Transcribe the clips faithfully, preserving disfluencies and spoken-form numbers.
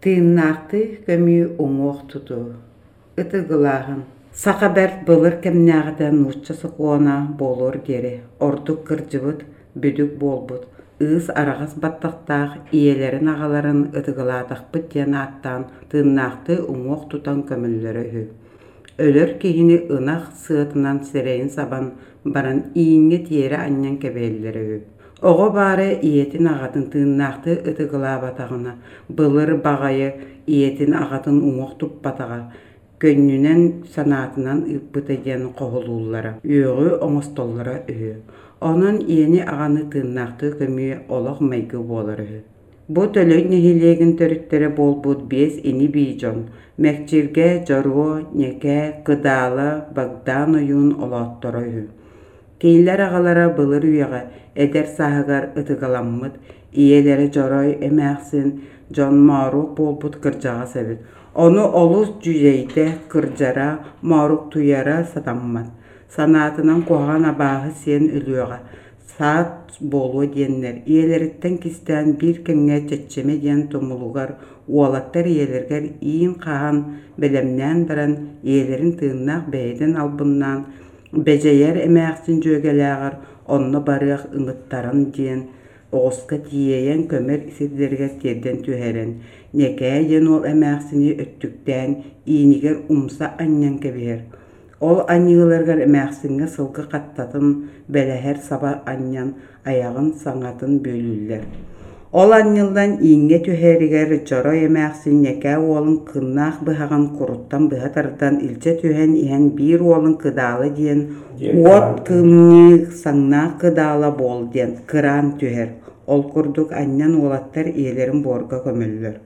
Тыыннаахты көмүү оңуох туту. Ытыгылааһын. Сақаберт былыр кемнääҕэтэ нуучча сыкуона болор диэри. Ордук кырдьыбыт, бүдүк буолбут. Ыыс араҕас баттахтаах иэлэрин аҕаларын ытыгылаатахпыт диэн ааттаан тыыннаахты оңуох тутан көмөллөрө үһү. Өлөр киһини ынах сыатынан сэрэйин сабан баран ииҥҥи тиэри анньан кэбээллэрэ үһү. Оҕо баары иэтин аҕатын тыыннаахты ытыгылаабатаҕына, былыр баҕайы иэтин аҕатын уҥуох туппатаҕа, көннүнэн санаатынан ыппыта диэн хоһулууллара, үөҕү оҥостоллара үһү. Онон иэни аҕаны тыыннаахты көмүө олох майгы буолар үһү. Бу төлөй нэһилиэгин төрүттэрэ буолбут биэс ини биидьон, мэкчиргэ дьоруо, ñэкэ, кыдаала, багдаан ойуун олоотторо үһү. Кейлэр аҕалара былыр үөҕэ эдэр сааһыгар ытыгаламмыт, иэлэри дьорой эмээхсин дьон mooruк буолбут кырдьаҕа сэбит. Ону олус дьүйэйдэ кырдьара, mooruк туйара сатаммат. Санаатынан куһаҕан абааһы сиэн үлүөҕэ саат буолуо диэннэр, иэлэриттэн кистээн биир кэҥҥэ чэччэмэ диэн тумулугар уолаттар иэлэригэр иин хаһан бэлэмнээн баран иэлэрин тыыннаах бэйэтин албыннаан бэдьэйэр эмээхсин дьүөгэлээҕэр онно барыах ыҥыттаран диэн оҕуска тиийэйэн көмөр сирдэригэр тиэрдэн түһэрэн, ñэкээ диэн ол эмээхсини өттүктээн иинигэр умса анньан кэбиһэр. Ол аньыыларыгар эмээхсиҥҥэ сылгы хаттатын бэлэһэр саба анньан айаҕын саҥатын бөлүүллэр. Ол аньылдан ииҥҥэ түһээригэр дьоро эмээхсин ñэкээ уолун кыннаах быһаҕан куруттан быһа тардан илдьэ түһэн иһэн биир уолун кыдаалы диэн уот кыымныы саҥнаах кыдаала буол диэн кыраан түһэр. Ол курдук анньан уолаттар иэлэрин буорга көмөллөр.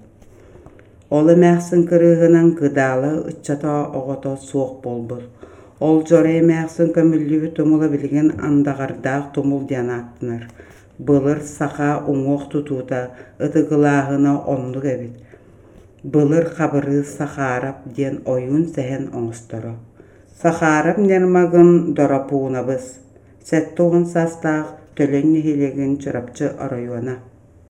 Ол эмээхсин кырыыһынан кыдаалы ыччатоо оҕото суох буолбут. Ол дьоро эмээхсин көмүллүбүт тумула билигин андаҕардаах тумул диэн ааттынар. Былыр саха оҥуох тутуута ытыгылааһына оннук эбит. Былыр хабырыы сахаарап диэн ойуун сэһэн оҥосторо. Сахаарап нермагын доропуунабыс. Сэтт уҕун саастаах төлөн нэһилиэгин чырапчы оройуона.